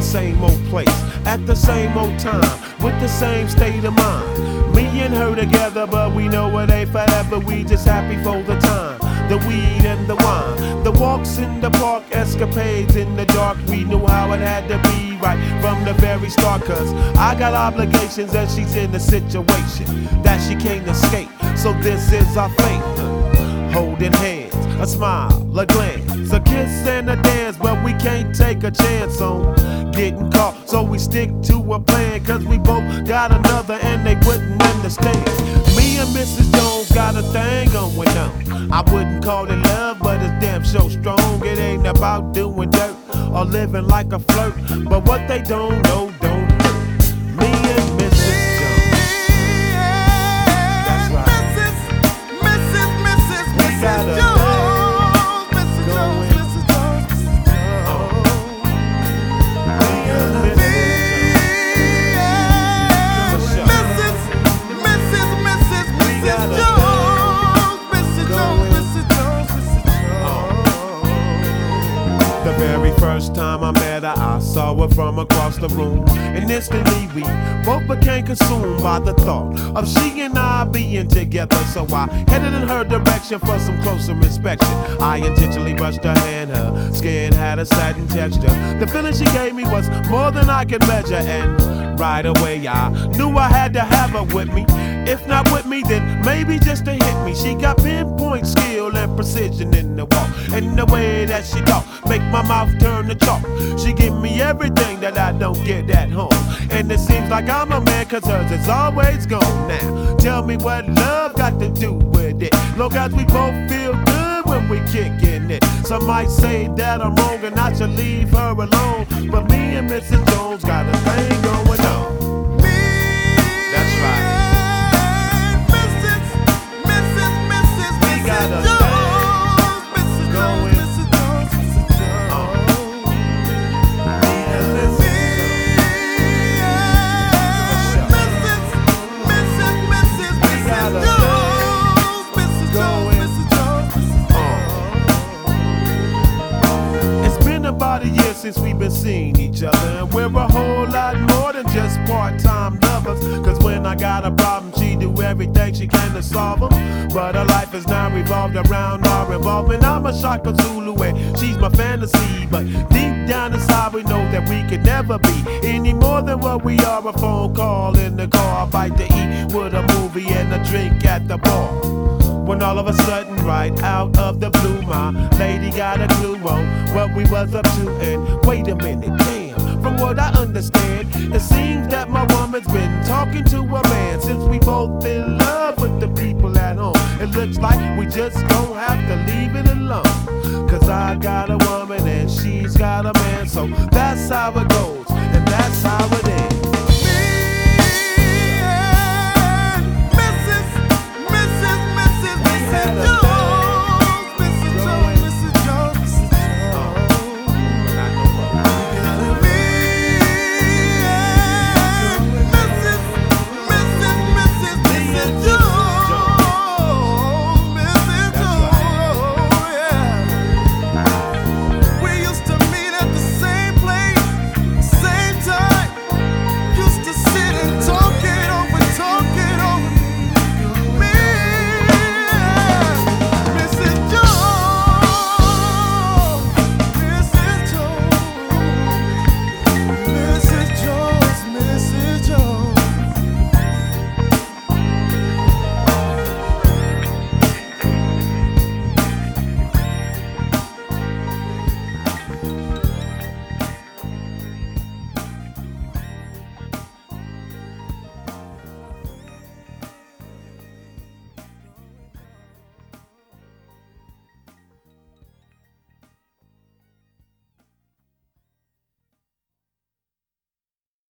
same old place, at the same old time, with the same state of mind. Me and her together, but we know it ain't forever. We just happy for the time, the weed and the wine, the walks in the park, escapades in the dark. We knew how it had to be right from the very start. Cause I got obligations and she's in a situation that she can't escape. So this is our fate, holding hands, a smile, a glance, a kiss and a dance. But we can't take a chance on getting caught, so we stick to a plan. Cause we both got another and they wouldn't understand. Me and Mrs. Jones got a thing going on. I wouldn't call it love, but it's damn so strong. It ain't about doing dirt or living like a flirt, but what they don't know don't hurt. Me and Mrs. Jones. That's right. We got a thing going. The very first time I met her, I saw her from across the room, and instantly we both became consumed by the thought of she and I being together. So I headed in her direction for some closer inspection. I intentionally brushed her hand, her skin had a satin texture. The feeling she gave me was more than I could measure, and right away I knew I had to have her with me. If not with me, then maybe just to hit me. She got pinpoint skill and precision in the walk, and the way that she talk make my mouth turn to chalk. She give me everything that I don't get at home, and it seems like I'm a man, cause hers is always gone. Now tell me what love got to do with it, long as we both feel good when we kickin' it. Some might say that I'm wrong and I should leave her alone, but me and Mrs. Jones got a thing going on. That's right. Got a thing going on. It's been about a year since we've been seeing each other, and we're a whole lot more than just part-time lovers. Cause when I got a problem, she do everything she can to solve them. But her life is now revolved around our involvement. I'm a Shaka Zulu and she's my fantasy, but deep down inside we know that we could never be any more than what we are. A phone call in the car, a bite to eat with a movie and a drink at the bar. When all of a sudden, right out of the blue, my lady got a clue on what we was up to. And wait a minute, damn, from what I understand, it seems that my woman's been talking to a man since we both in love with the people at home. It looks like we just gon' have to leave it alone, cause I got a woman and she's got a man, so that's how it goes.